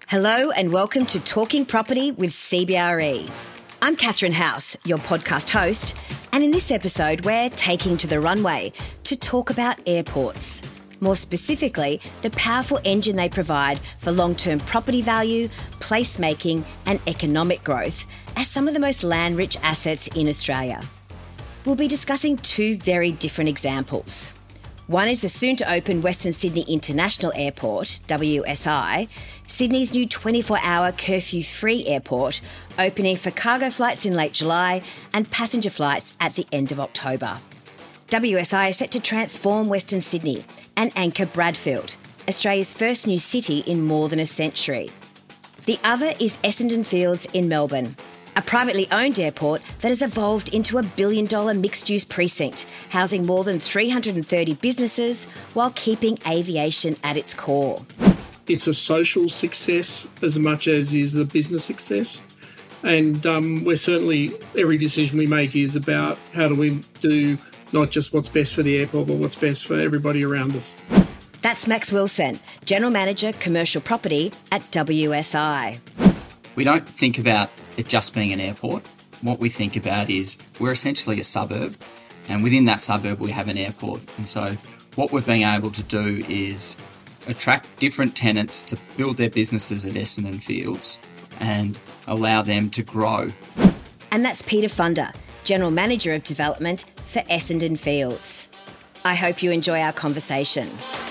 Hello and welcome to Talking Property with CBRE. I'm Catherine House, your podcast host, and in this episode we're taking to the runway to talk about airports. More specifically, the powerful engine they provide for long-term property value, placemaking and economic growth as some of the most land-rich assets in Australia. We'll be discussing two very different examples. One is the soon-to-open Western Sydney International Airport, WSI, Sydney's new 24-hour curfew-free airport, opening for cargo flights in late July and passenger flights at the end of October. WSI is set to transform Western Sydney and anchor Bradfield, Australia's first new city in more than a century. The other is Essendon Fields in Melbourne, a privately owned airport that has evolved into a billion-dollar mixed-use precinct, housing more than 330 businesses while keeping aviation at its core. It's a social success as much as is a business success. And we're certainly, every decision we make is about how do we do not just what's best for the airport, but what's best for everybody around us. That's Max Wilson, General Manager, Commercial Property at WSI. We don't think about it just being an airport. What we think about is we're essentially a suburb, and within that suburb we have an airport. And so what we're being able to do is attract different tenants to build their businesses at Essendon Fields and allow them to grow. And that's Peter Funder, General Manager of Development for Essendon Fields. I hope you enjoy our conversation.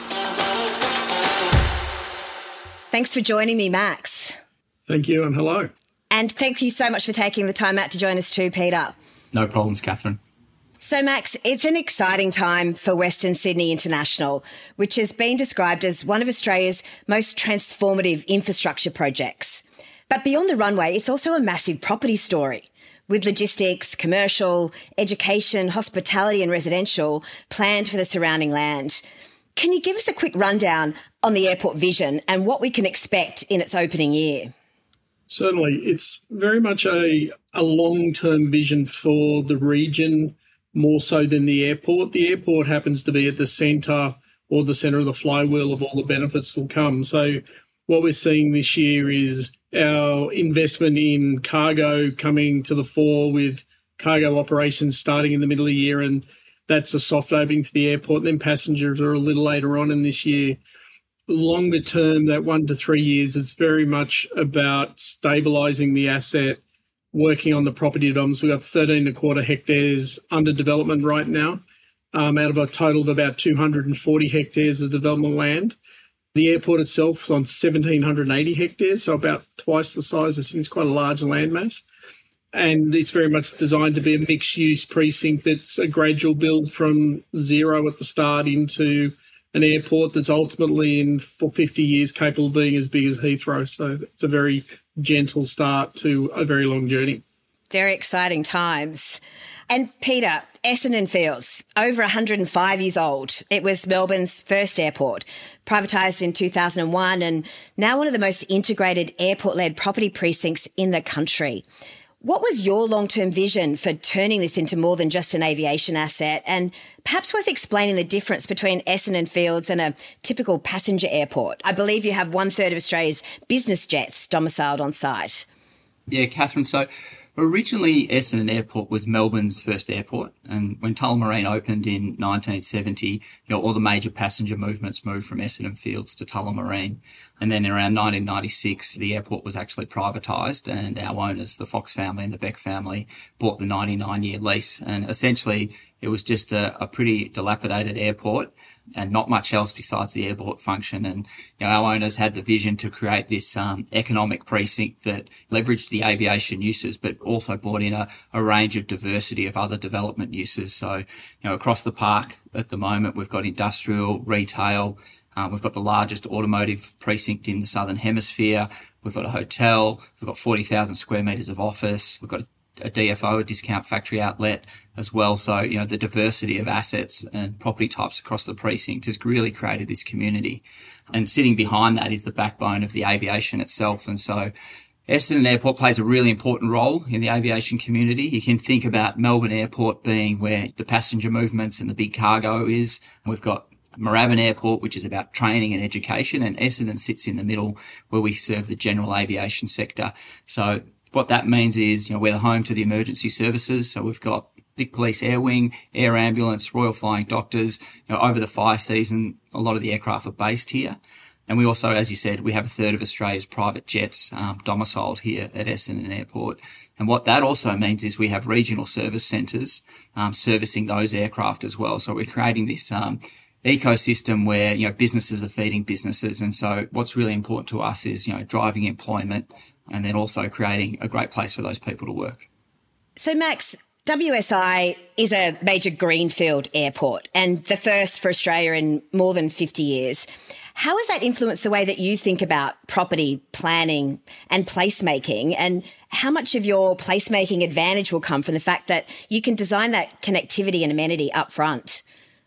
Thanks for joining me, Max. Thank you and hello. And thank you so much for taking the time out to join us too, Peter. No problems, Catherine. So, Max, it's an exciting time for Western Sydney International, which has been described as one of Australia's most transformative infrastructure projects. But beyond the runway, it's also a massive property story, with logistics, commercial, education, hospitality and residential planned for the surrounding land. Can you give us a quick rundown on the airport vision and what we can expect in its opening year? Certainly. It's very much a long-term vision for the region, more so than the airport. The airport happens to be at the centre or the centre of the flywheel of all the benefits that will come. So what we're seeing this year is our investment in cargo coming to the fore, with cargo operations starting in the middle of the year, and that's a soft opening to the airport. Then passengers are a little later on in this year. Longer term, that 1 to 3 years, it's very much about stabilising the asset, working on the property developments. We've got 13.25 hectares under development right now, out of a total of about 240 hectares of development land. The airport itself is on 1,780 hectares, so about twice the size. It's quite a large landmass. And it's very much designed to be a mixed-use precinct that's a gradual build from zero at the start into an airport that's ultimately for 50 years capable of being as big as Heathrow. So it's a very gentle start to a very long journey. Very exciting times. And Peter, Essendon Fields, over 105 years old. It was Melbourne's first airport, privatised in 2001 and now one of the most integrated airport-led property precincts in the country. What was your long-term vision for turning this into more than just an aviation asset? And perhaps worth explaining the difference between Essendon Fields and a typical passenger airport. I believe you have 1/3 of Australia's business jets domiciled on site. Yeah, Catherine. So originally Essendon Airport was Melbourne's first airport, and when Tullamarine opened in 1970, all the major passenger movements moved from Essendon Fields to Tullamarine. And then around 1996, the airport was actually privatised, and our owners, the Fox family and the Beck family, bought the 99-year lease. And essentially, it was just a pretty dilapidated airport and not much else besides the airport function. And our owners had the vision to create this economic precinct that leveraged the aviation uses, but also brought in a range of diversity of other development uses. So, across the park at the moment, we've got industrial, retail. We've got the largest automotive precinct in the Southern Hemisphere. We've got a hotel. We've got 40,000 square metres of office. We've got a DFO, a discount factory outlet as well. So, the diversity of assets and property types across the precinct has really created this community. And sitting behind that is the backbone of the aviation itself. And so Essendon Airport plays a really important role in the aviation community. You can think about Melbourne Airport being where the passenger movements and the big cargo is. We've got Moorabbin Airport, which is about training and education, and Essendon sits in the middle where we serve the general aviation sector. So what that means is, we're the home to the emergency services. So we've got Vic Police Air Wing, Air Ambulance, Royal Flying Doctors. Over the fire season, a lot of the aircraft are based here. And we also, as you said, we have a third of Australia's private jets domiciled here at Essendon Airport. And what that also means is we have regional service centres servicing those aircraft as well. So we're creating this ecosystem where, businesses are feeding businesses. And so what's really important to us is, driving employment and then also creating a great place for those people to work. So, Max, WSI is a major greenfield airport and the first for Australia in more than 50 years. How has that influenced the way that you think about property planning and placemaking? And how much of your placemaking advantage will come from the fact that you can design that connectivity and amenity up front?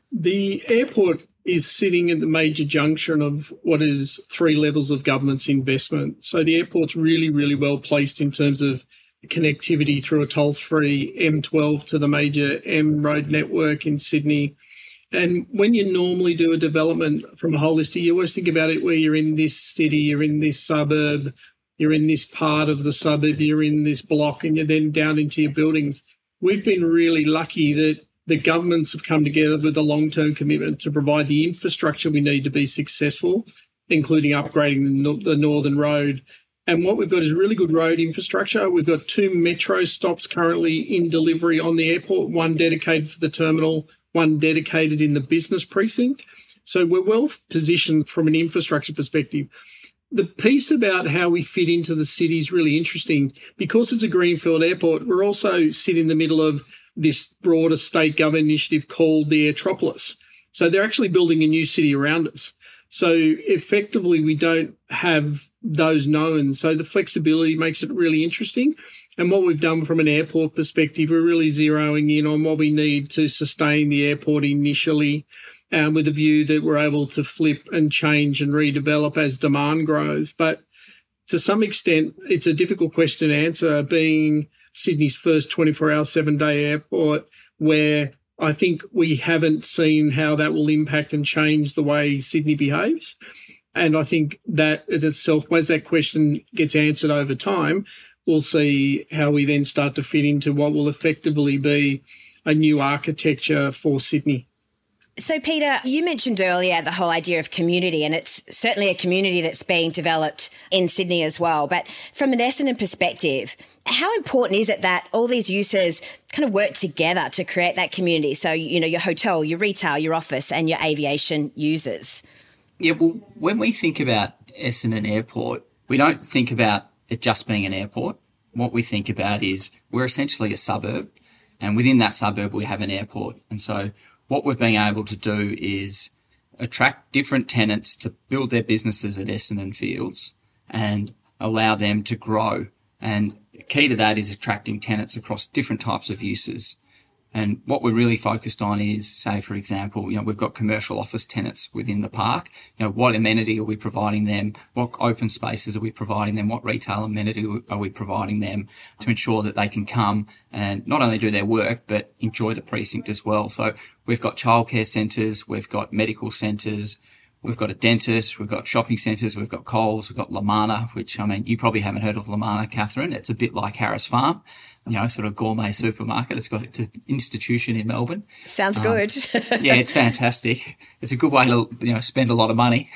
The airport is sitting at the major junction of what is 3 levels of government's investment. So the airport's really, really well placed in terms of connectivity through a toll-free M12 to the major M road network in Sydney. And when you normally do a development from a holistic, you always think about it where you're in this city, you're in this suburb, you're in this part of the suburb, you're in this block, and you're then down into your buildings. We've been really lucky that the governments have come together with a long-term commitment to provide the infrastructure we need to be successful, including upgrading the Northern Road. And what we've got is really good road infrastructure. We've got 2 metro stops currently in delivery on the airport, one dedicated for the terminal, one dedicated in the business precinct. So we're well positioned from an infrastructure perspective. The piece about how we fit into the city is really interesting. Because it's a greenfield airport, we're also sit in the middle of this broader state government initiative called the Airtropolis. So they're actually building a new city around us. So effectively, we don't have those knowns. So the flexibility makes it really interesting. And what we've done from an airport perspective, we're really zeroing in on what we need to sustain the airport initially, with a view that we're able to flip and change and redevelop as demand grows. But to some extent, it's a difficult question to answer, being Sydney's first 24-hour, 7-day airport, where I think we haven't seen how that will impact and change the way Sydney behaves. And I think that in itself, as that question gets answered over time, we'll see how we then start to fit into what will effectively be a new architecture for Sydney. So, Peter, you mentioned earlier the whole idea of community, and it's certainly a community that's being developed in Sydney as well. But from an Essendon perspective, how important is it that all these uses kind of work together to create that community? So, your hotel, your retail, your office, and your aviation users. Yeah, well, when we think about Essendon Airport, we don't think about it just being an airport. What we think about is we're essentially a suburb, and within that suburb we have an airport. And so what we've been able to do is attract different tenants to build their businesses at Essendon Fields and allow them to grow. And key to that is attracting tenants across different types of uses. And what we're really focused on is, say, for example, we've got commercial office tenants within the park. What amenity are we providing them? What open spaces are we providing them? What retail amenity are we providing them to ensure that they can come and not only do their work, but enjoy the precinct as well? So we've got childcare centres, we've got medical centres, we've got a dentist, we've got shopping centres, we've got Coles, we've got Lamana, which, you probably haven't heard of Lamana, Catherine. It's a bit like Harris Farm, sort of gourmet supermarket. It's an institution in Melbourne. Sounds good. Yeah, it's fantastic. It's a good way to, spend a lot of money.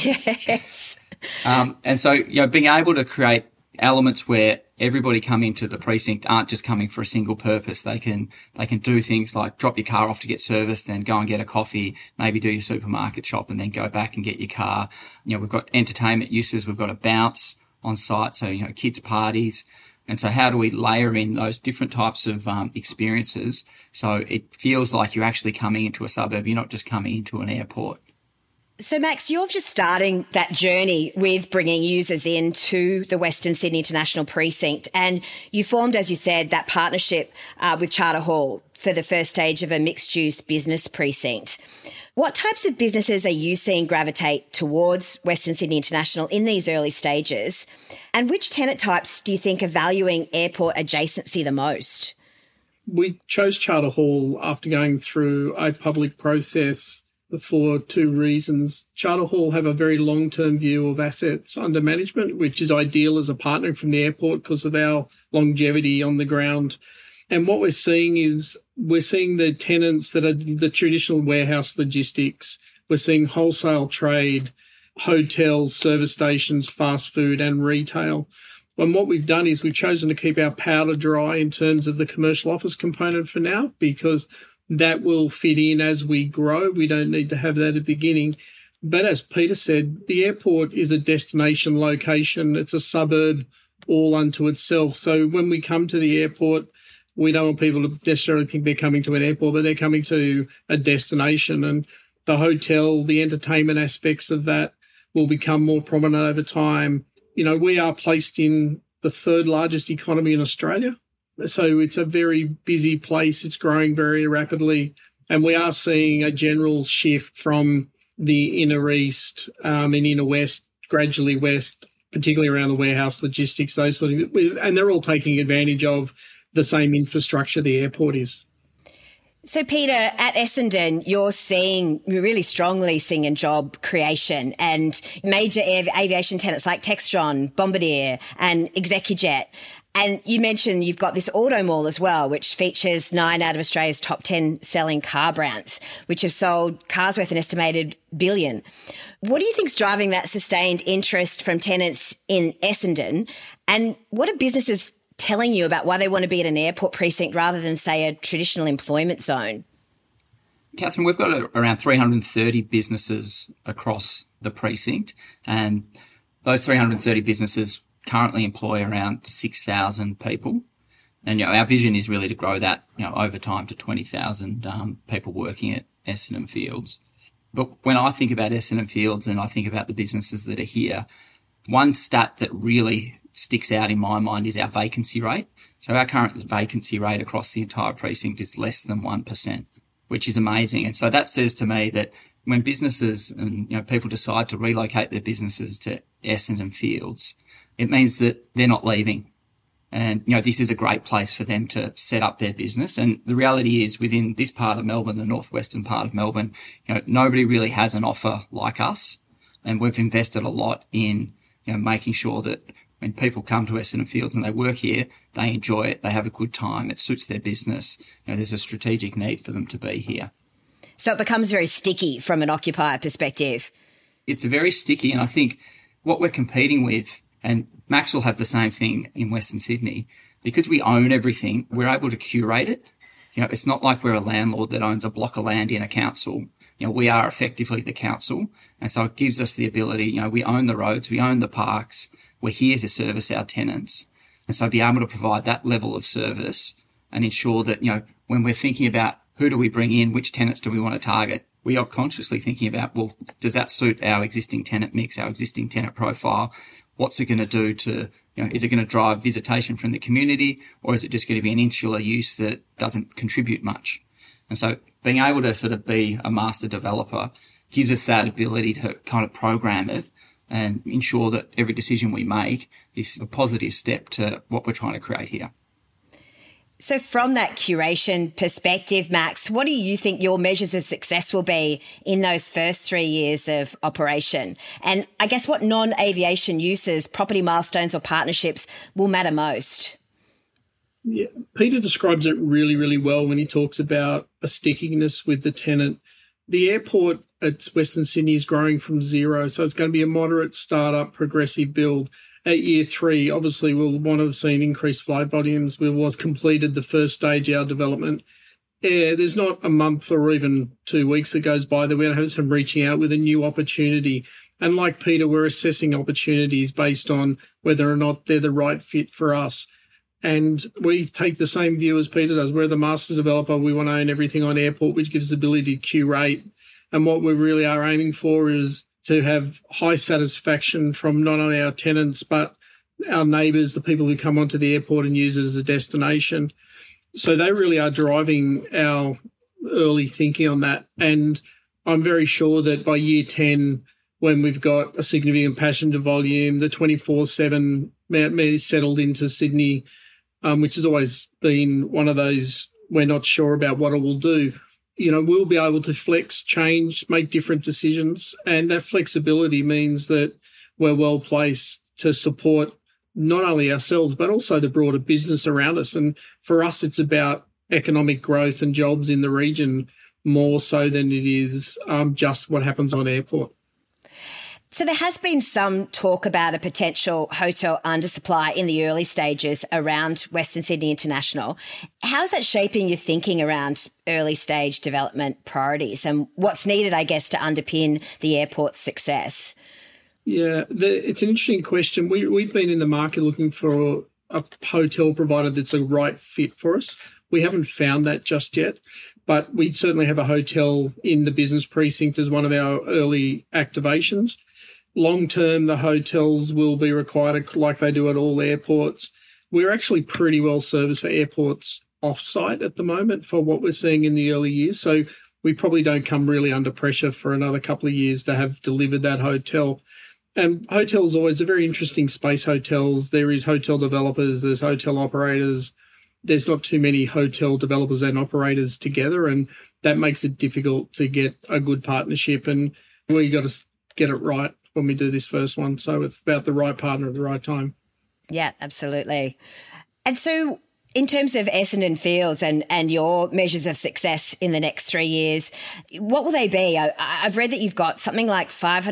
Yes. And so, being able to create elements where everybody coming to the precinct aren't just coming for a single purpose. They can do things like drop your car off to get serviced, then go and get a coffee, maybe do your supermarket shop and then go back and get your car. We've got entertainment uses. We've got a bounce on site. So, kids parties. And so how do we layer in those different types of experiences so it feels like you're actually coming into a suburb? You're not just coming into an airport. So, Max, you're just starting that journey with bringing users into the Western Sydney International Precinct, and you formed, as you said, that partnership with Charter Hall for the first stage of a mixed-use business precinct. What types of businesses are you seeing gravitate towards Western Sydney International in these early stages? And which tenant types do you think are valuing airport adjacency the most? We chose Charter Hall after going through a public process for two reasons. Charter Hall have a very long-term view of assets under management, which is ideal as a partner from the airport because of our longevity on the ground. And what we're seeing is the tenants that are the traditional warehouse logistics. We're seeing wholesale trade, hotels, service stations, fast food and retail. And what we've done is we've chosen to keep our powder dry in terms of the commercial office component for now, because that will fit in as we grow. We don't need to have that at the beginning. But as Peter said, the airport is a destination location. It's a suburb all unto itself. So when we come to the airport, we don't want people to necessarily think they're coming to an airport, but they're coming to a destination. And the hotel, the entertainment aspects of that will become more prominent over time. You know, we are placed in the third largest economy in Australia. So it's a very busy place. It's growing very rapidly. And we are seeing a general shift from the inner east and inner west, gradually west, particularly around the warehouse logistics, those sort of, and they're all taking advantage of the same infrastructure the airport is. So, Peter, at Essendon, you're really strongly seeing in job creation and major aviation tenants like Textron, Bombardier and Execujet. And you mentioned you've got this auto mall as well, which features 9 out of Australia's top 10 selling car brands, which have sold cars worth an estimated $1 billion. What do you think's driving that sustained interest from tenants in Essendon? And what are businesses telling you about why they want to be at an airport precinct rather than, say, a traditional employment zone? Catherine, we've got around 330 businesses across the precinct, and those 330 businesses currently employ around 6,000 people. And, our vision is really to grow that, over time to 20,000 people working at Essendon Fields. But when I think about Essendon Fields and I think about the businesses that are here, one stat that really sticks out in my mind is our vacancy rate. So our current vacancy rate across the entire precinct is less than 1%, which is amazing. And so that says to me that when businesses and people decide to relocate their businesses to Essendon Fields, it means that they're not leaving. And, this is a great place for them to set up their business. And the reality is within this part of Melbourne, the northwestern part of Melbourne, nobody really has an offer like us. And we've invested a lot in, making sure that when people come to Essendon Fields and they work here, they enjoy it, they have a good time, it suits their business. There's a strategic need for them to be here. So it becomes very sticky from an occupier perspective. It's very sticky, and I think what we're competing with, and Max will have the same thing in Western Sydney, because we own everything, we're able to curate it. It's not like we're a landlord that owns a block of land in a council. We are effectively the council. And so it gives us the ability, we own the roads, we own the parks, we're here to service our tenants. And so be able to provide that level of service and ensure that, when we're thinking about who do we bring in, which tenants do we want to target, we are consciously thinking about, well, does that suit our existing tenant mix, our existing tenant profile? What's it going to do to, is it going to drive visitation from the community, or is it just going to be an insular use that doesn't contribute much? And so being able to sort of be a master developer gives us that ability to kind of program it and ensure that every decision we make is a positive step to what we're trying to create here. So from that curation perspective, Max, what do you think your measures of success will be in those first 3 years of operation? And I guess what non-aviation uses, property milestones or partnerships will matter most? Yeah, Peter describes it really, really well when he talks about a stickiness with the tenant. The airport at Western Sydney is growing from zero, so it's going to be a moderate startup, progressive build. At year 3, obviously, we'll want to have seen increased flight volumes. We will have completed the first stage of our development. Yeah, there's not a month or even 2 weeks that goes by that we don't have some reaching out with a new opportunity. And like Peter, we're assessing opportunities based on whether or not they're the right fit for us. And we take the same view as Peter does. We're the master developer. We want to own everything on airport, which gives the ability to curate. And what we really are aiming for is to have high satisfaction from not only our tenants, but our neighbours, the people who come onto the airport and use it as a destination. So they really are driving our early thinking on that. And I'm very sure that by year 10, when we've got a significant passenger volume, the 24/7 settled into Sydney, which has always been one of those, we're not sure about what it will do. we'll be able to flex, change, make different decisions. And that flexibility means that we're well placed to support not only ourselves, but also the broader business around us. And for us, it's about economic growth and jobs in the region more so than it is just what happens on airport. So there has been some talk about a potential hotel undersupply in the early stages around Western Sydney International. How is that shaping your thinking around early stage development priorities and what's needed, I guess, to underpin the airport's success? Yeah, it's an interesting question. We've been in the market looking for a hotel provider that's a right fit for us. We haven't found that just yet, but we certainly have a hotel in the business precinct as one of our early activations. Long term, the hotels will be required like they do at all airports. We're actually pretty well serviced for airports off-site at the moment for what we're seeing in the early years. So we probably don't come really under pressure for another couple of years to have delivered that hotel. And hotels always are very interesting space hotels. There is hotel developers, there's hotel operators. There's not too many hotel developers and operators together, and that makes it difficult to get a good partnership. And we got to get it right when we do this first one. So it's about the right partner at the right time. Yeah, absolutely. And so in terms of Essendon Fields and your measures of success in the next 3 years, what will they be? I've read that you've got something like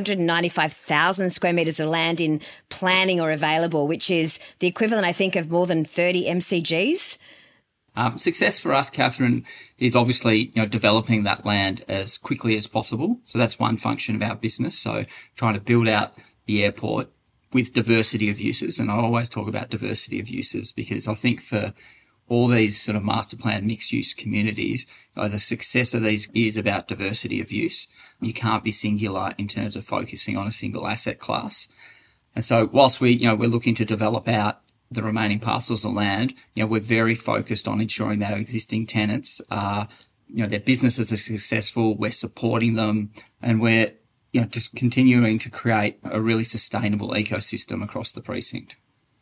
595,000 square metres of land in planning or available, which is the equivalent, I think, of more than 30 MCGs. Success for us, Catherine, is obviously developing that land as quickly as possible. So that's one function of our business. So trying to build out the airport with diversity of uses. And I always talk about diversity of uses because I think for all these sort of master plan mixed use communities, the success of these is about diversity of use. You can't be singular in terms of focusing on a single asset class. And so whilst we're looking to develop out the remaining parcels of land, we're very focused on ensuring that our existing tenants are, their businesses are successful, we're supporting them, and we're just continuing to create a really sustainable ecosystem across the precinct.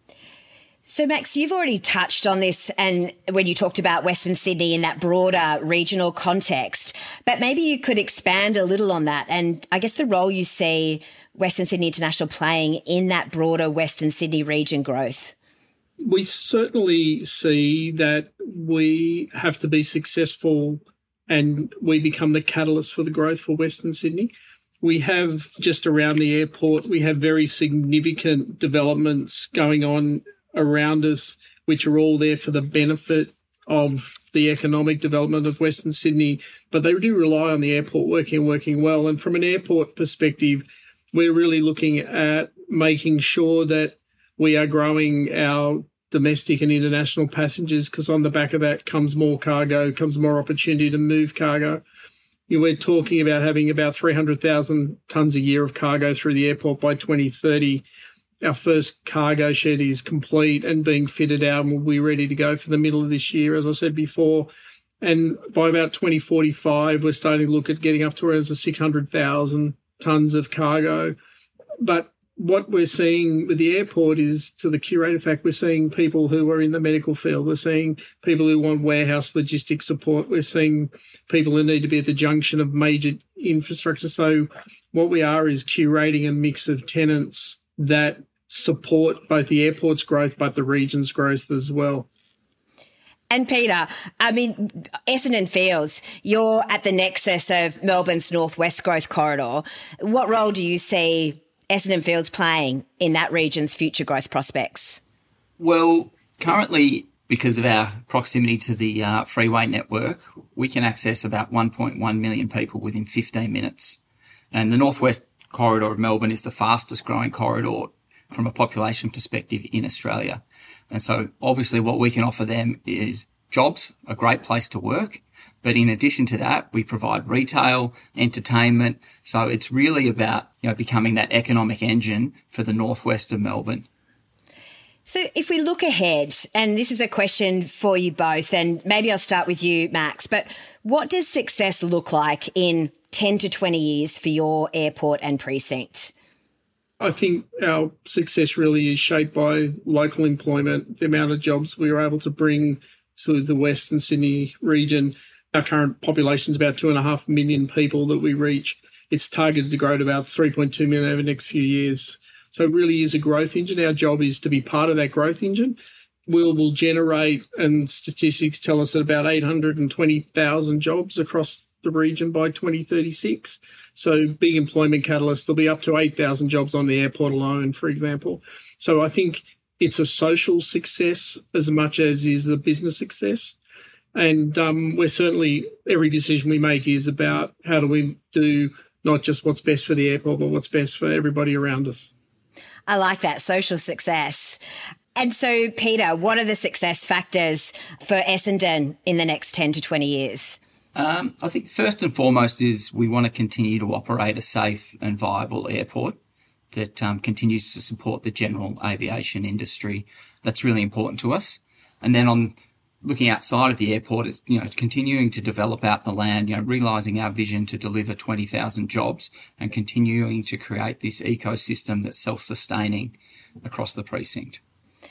So, Max, you've already touched on this and when you talked about Western Sydney in that broader regional context, but maybe you could expand a little on that and I guess the role you see Western Sydney International playing in that broader Western Sydney region growth. We certainly see that we have to be successful and we become the catalyst for the growth for Western Sydney. We have just around the airport, we have very significant developments going on around us, which are all there for the benefit of the economic development of Western Sydney, but they do rely on the airport working well. And from an airport perspective, we're really looking at making sure that we are growing our domestic and international passengers because on the back of that comes more cargo, comes more opportunity to move cargo. We're talking about having about 300,000 tonnes a year of cargo through the airport by 2030. Our first cargo shed is complete and being fitted out and will be ready to go for the middle of this year, as I said before. And by about 2045, we're starting to look at getting up to around 600,000 tonnes of cargo. But what we're seeing with the airport is, to the curator fact, we're seeing people who are in the medical field. We're seeing people who want warehouse logistics support. We're seeing people who need to be at the junction of major infrastructure. So what we are is curating a mix of tenants that support both the airport's growth but the region's growth as well. And Peter, Essendon Fields, you're at the nexus of Melbourne's northwest growth corridor. What role do you see Essendon Fields playing in that region's future growth prospects? Well, currently, because of our proximity to the freeway network, we can access about 1.1 million people within 15 minutes. And the northwest corridor of Melbourne is the fastest growing corridor from a population perspective in Australia. And so obviously what we can offer them is jobs, a great place to work. But in addition to that, we provide retail, entertainment. So it's really about, becoming that economic engine for the northwest of Melbourne. So if we look ahead, and this is a question for you both, and maybe I'll start with you, Max, but what does success look like in 10 to 20 years for your airport and precinct? I think our success really is shaped by local employment, the amount of jobs we were able to bring to the Western Sydney region. Our current population is about 2.5 million people that we reach. It's targeted to grow to about 3.2 million over the next few years. So it really is a growth engine. Our job is to be part of that growth engine. We'll generate, and statistics tell us that about 820,000 jobs across the region by 2036. So big employment catalyst. There'll be up to 8,000 jobs on the airport alone, for example. So I think it's a social success as much as is a business success. And we're certainly, every decision we make is about how do we do not just what's best for the airport, but what's best for everybody around us. I like that, social success. And so, Peter, what are the success factors for Essendon in the next 10 to 20 years? I think first and foremost is we want to continue to operate a safe and viable airport that continues to support the general aviation industry. That's really important to us. And then on looking outside of the airport, is, continuing to develop out the land, realising our vision to deliver 20,000 jobs and continuing to create this ecosystem that's self-sustaining across the precinct.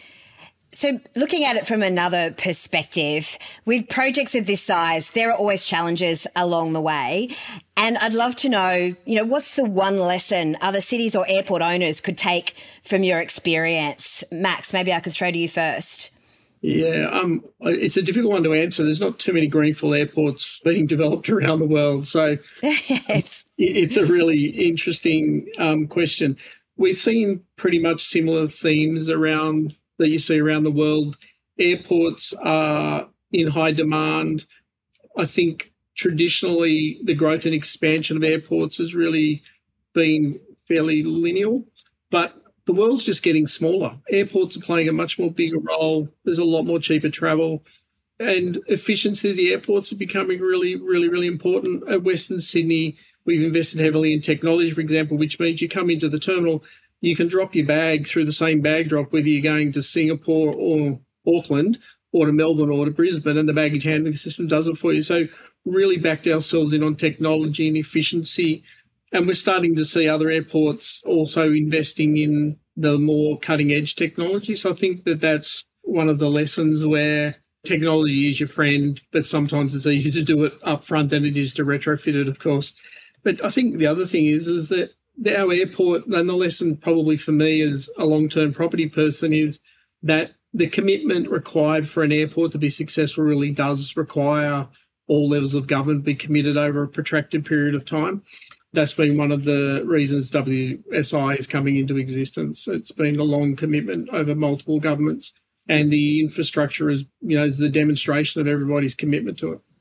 So looking at it from another perspective, with projects of this size, there are always challenges along the way. And I'd love to know, what's the one lesson other cities or airport owners could take from your experience? Max, maybe I could throw to you first. Yeah, it's a difficult one to answer. There's not too many greenfield airports being developed around the world. So yes. It's a really interesting question. We've seen pretty much similar themes around that you see around the world. Airports are in high demand. I think traditionally the growth and expansion of airports has really been fairly linear, but the world's just getting smaller. Airports are playing a much more bigger role. There's a lot more cheaper travel, and efficiency of the airports is becoming really, really, really important. At Western Sydney, we've invested heavily in technology, for example, which means you come into the terminal, you can drop your bag through the same bag drop, whether you're going to Singapore or Auckland or to Melbourne or to Brisbane, and the baggage handling system does it for you. So really backed ourselves in on technology and efficiency. And we're starting to see other airports also investing in the more cutting-edge technology. So I think that that's one of the lessons where technology is your friend, but sometimes it's easier to do it up front than it is to retrofit it, of course. But I think the other thing is that our airport, and the lesson probably for me as a long-term property person, is that the commitment required for an airport to be successful really does require all levels of government be committed over a protracted period of time. That's been one of the reasons WSI is coming into existence. It's been a long commitment over multiple governments, and the infrastructure is the demonstration of everybody's commitment to it.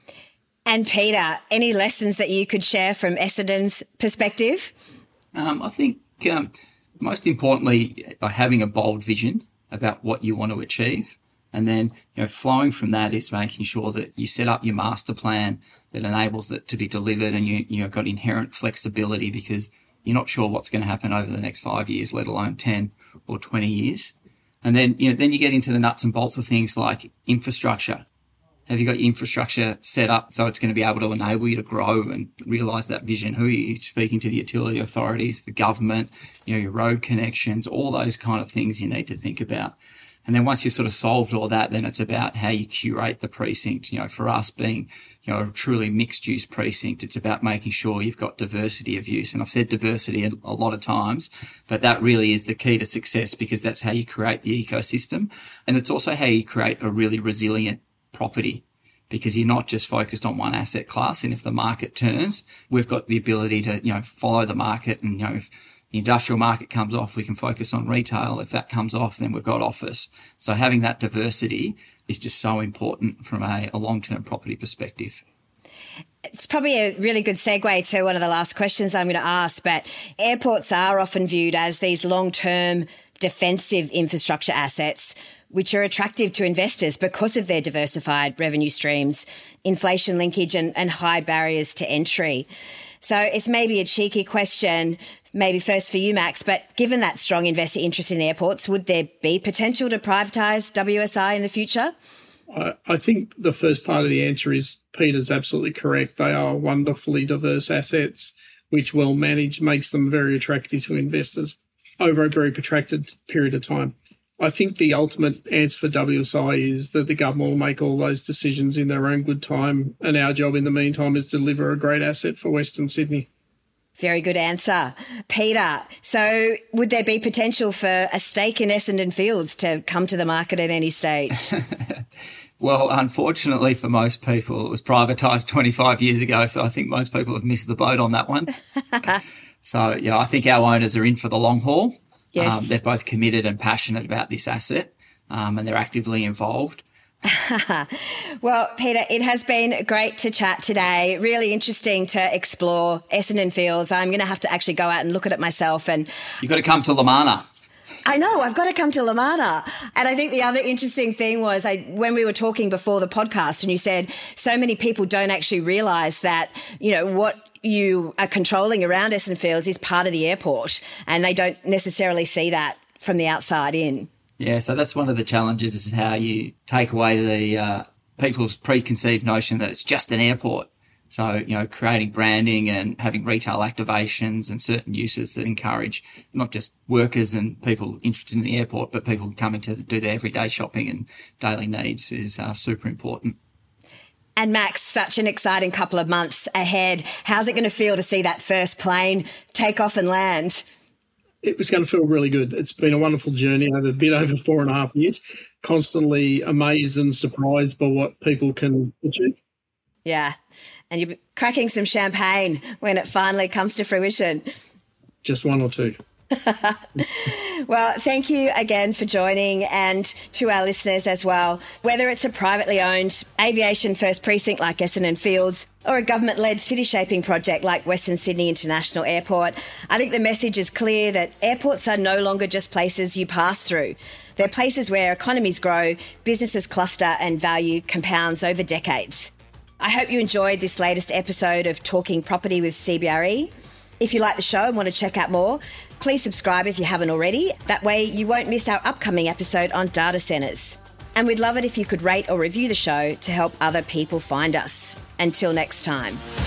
And Peter, any lessons that you could share from Essendon's perspective? I think most importantly, by having a bold vision about what you want to achieve, and then flowing from that is making sure that you set up your master plan that enables it to be delivered, and you've got inherent flexibility because you're not sure what's going to happen over the next 5 years, let alone 10 or 20 years. And then then you get into the nuts and bolts of things like infrastructure. Have you got your infrastructure set up so it's going to be able to enable you to grow and realise that vision? Who are you speaking to? The utility authorities, the government, your road connections, all those kind of things you need to think about. And then once you've sort of solved all that, then it's about how you curate the precinct. For us being, a truly mixed use precinct, it's about making sure you've got diversity of use. And I've said diversity a lot of times, but that really is the key to success because that's how you create the ecosystem. And it's also how you create a really resilient property because you're not just focused on one asset class. And if the market turns, we've got the ability to, follow the market. And, if the industrial market comes off, we can focus on retail. If that comes off, then we've got office. So having that diversity is just so important from a long-term property perspective. It's probably a really good segue to one of the last questions I'm going to ask, but airports are often viewed as these long-term defensive infrastructure assets which are attractive to investors because of their diversified revenue streams, inflation linkage and high barriers to entry. So it's maybe a cheeky question, maybe first for you, Max, but given that strong investor interest in airports, would there be potential to privatise WSI in the future? I think the first part of the answer is Peter's absolutely correct. They are wonderfully diverse assets, which well managed makes them very attractive to investors over a very protracted period of time. I think the ultimate answer for WSI is that the government will make all those decisions in their own good time, and our job in the meantime is to deliver a great asset for Western Sydney. Very good answer. Peter, so would there be potential for a stake in Essendon Fields to come to the market at any stage? Well, unfortunately for most people, it was privatised 25 years ago, so I think most people have missed the boat on that one. So, yeah, I think our owners are in for the long haul. Yes. They're both committed and passionate about this asset, and they're actively involved. Well, Peter, it has been great to chat today. Really interesting to explore Essendon Fields. I'm going to have to actually go out and look at it myself. And You've got to come to Lamana. I know, I've got to come to Lamana. And I think the other interesting thing was when we were talking before the podcast and you said so many people don't actually realise that, you know, what you are controlling around Essendon Fields is part of the airport, and they don't necessarily see that from the outside in. Yeah, so that's one of the challenges, is how you take away the people's preconceived notion that it's just an airport. So, you know, creating branding and having retail activations and certain uses that encourage not just workers and people interested in the airport, but people coming to do their everyday shopping and daily needs is super important. And Max, such an exciting couple of months ahead. How's it going to feel to see that first plane take off and land? It was going to feel really good. It's been a wonderful journey over a bit over 4.5 years, constantly amazed and surprised by what people can achieve. Yeah, and you're cracking some champagne when it finally comes to fruition. Just one or two. Well, thank you again for joining, and to our listeners as well. Whether it's a privately owned aviation first precinct like Essendon Fields or a government-led city-shaping project like Western Sydney International Airport, I think the message is clear that airports are no longer just places you pass through. They're places where economies grow, businesses cluster and value compounds over decades. I hope you enjoyed this latest episode of Talking Property with CBRE. If you like the show and want to check out more, please subscribe if you haven't already. That way you won't miss our upcoming episode on data centres. And we'd love it if you could rate or review the show to help other people find us. Until next time.